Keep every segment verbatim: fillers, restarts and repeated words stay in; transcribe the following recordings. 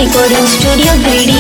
Recording studio गिरडी।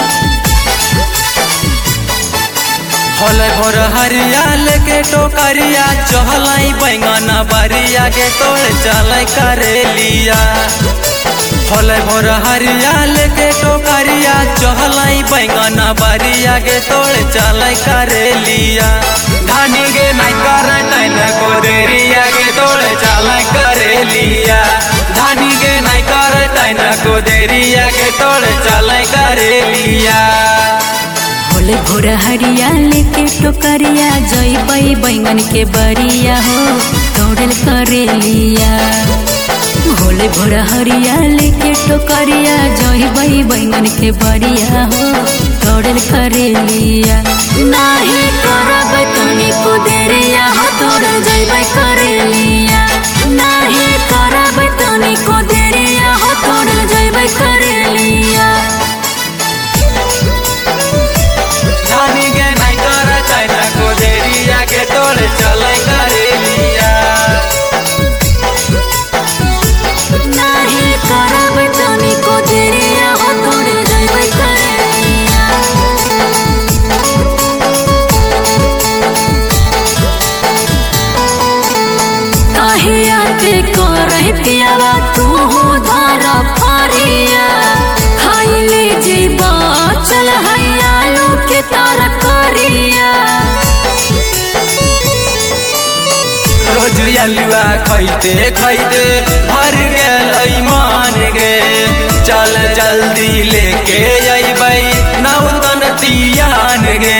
होले भोर हरियाल के टोकरिया चहलाई बैंगना बरिया के तोड़ चल करेलिया। होले भोर हरियाल के टोकरिया चहलाई बैंगना बरिया के तोड़ चल करेलिया। धानी के नहीं कर तैन को देरिया के तोड़ चल करेलिया। धानी के नहीं कर तैन को देरिया के तोड़ चल करेलिया। होले भोर हरियाल के टोकरिया जइबै बैंगन के बरिया हो तोड़ल करेलिया। होले भोर हरियाल के टोकरिया जइबै बैंगन के बरिया हो तोड़ल करेलिया। नाही करब तनिको देरिया हो तोड़ल जइबै करेलिया। नाही करब तनिको देरिया हो तोड़ल जइबै करेलिया। धानी के नहीं कर चाइना को देरिया के तोड़ चल करेलिया। नाही करब तनिको देरिया हो तोड़ल जइबै करेलिया। कहिया के करहि पियावा तू धारा फारिया। खाइले जीवा चल हैया लो के तारा करिया। रोज अलुआ खैते खैते भर गेल मान गे। चल जल्दी लेके अइबै नौतन तियान गे।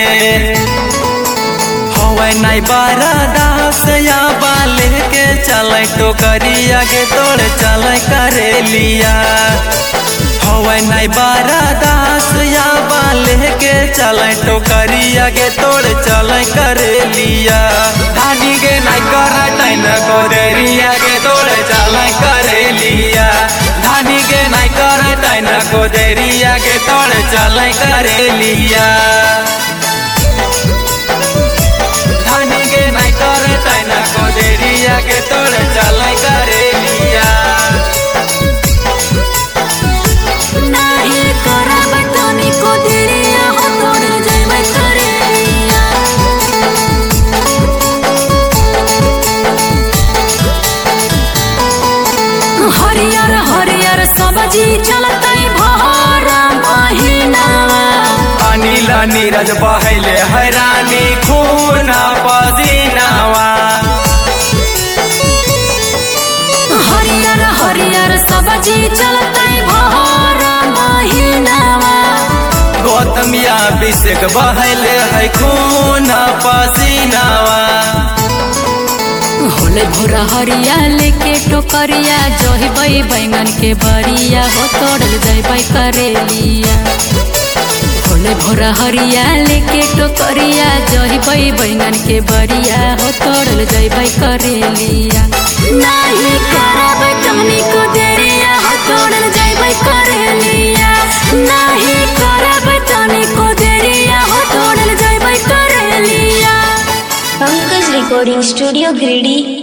हवे नहीं बारा दास या बाले के चल टोकरिया के तोड़ चल करेलिया। हवे नहीं बारा दास या बाले के चल टोकरिया के तोड़ चल करेलिया। धानी के नहीं कर तैन को देरिया के तोड़ चल करेलिया। धानी के नहीं कर तैन को देरिया के तोड़ चल करेलिया। धानी के नहीं कर तैन को देरिया के तोड़ चल करेलिया। नाही करब तनिको देरिया हो तोड़ल जइबै करेलिया। हरियर हरियर सब्जी चलतै भर महीनावा। अनिल नीरज बहले हैरानी खून पसीनावा। हरियर हरियर सब्जी चलतै भर महीनावा। गौतमिया बिसेक बहले है खून पसीनावा। होले भोर हरियाल के टोकरिया जइबै बैंगन के बरिया हो तोड़ल जइबै करेलिया। होले भोर हरियाल के टोकरिया जइबै बैंगन के बरिया हो तोड़ल जइबै करेलिया। नाही करब तनिको देरिया हो तोड़ल जइबै करेलिया। नाही करब तनिको देरिया हो तोड़ल जइबै करेलिया। पंकज रिकॉर्डिंग स्टूडियो गिरडी।